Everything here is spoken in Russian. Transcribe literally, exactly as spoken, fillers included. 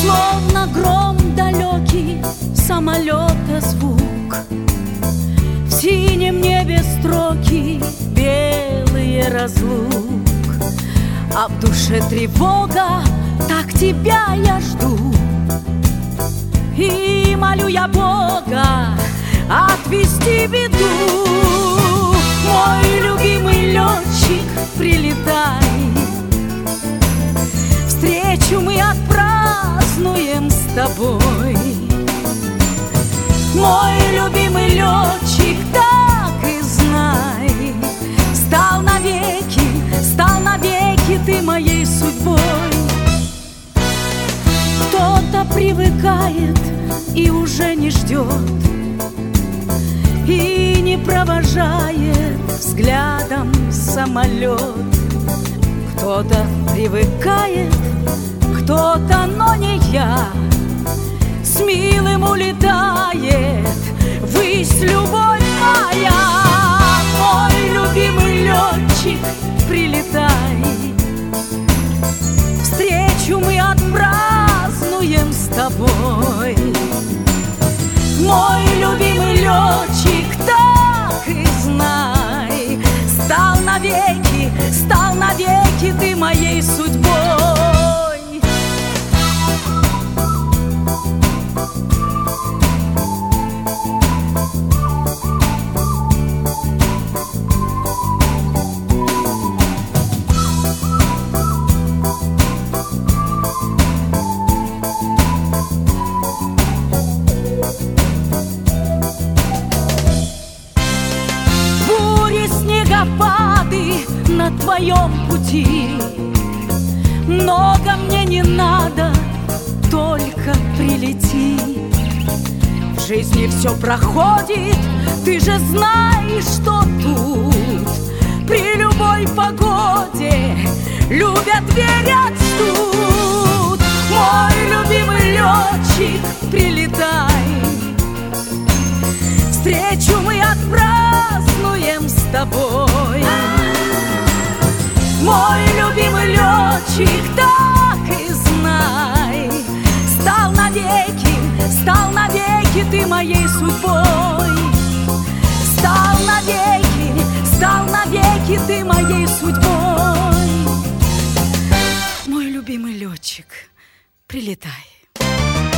Словно гром далекий, самолета звук, в синем небе строки белые разлук, а в душе тревога, так тебя я жду. И молю я Бога отвести беду. Мой любимый летчик, прилетай, встречу мы отпразднуем с тобой. Мой любимый летчик, так и знай, стал навеки, стал навеки ты моей судьбой. Кто-то привыкает и уже не ждет, и не провожает взглядом самолет. Кто-то привыкает, кто-то, но не я, с милым улетает ввысь любовь моя. Мой любимый летчик, прилетай, встречу мы отпразднуем с тобой. Мой любимый летчик, так и знай, стал навеки, стал навеки ты моей судьбой. Снегопады на твоем пути, много мне не надо, только прилети. В жизни все проходит, ты же знаешь, что тут при любой погоде любят, верят, ждут. Мой любимый летчик, прилетай, встречу мы отпразднуем с тобой. Мой любимый летчик, так и знай, стал навеки, стал навеки ты моей судьбой. Стал навеки, стал навеки ты моей судьбой. Мой любимый летчик, прилетай.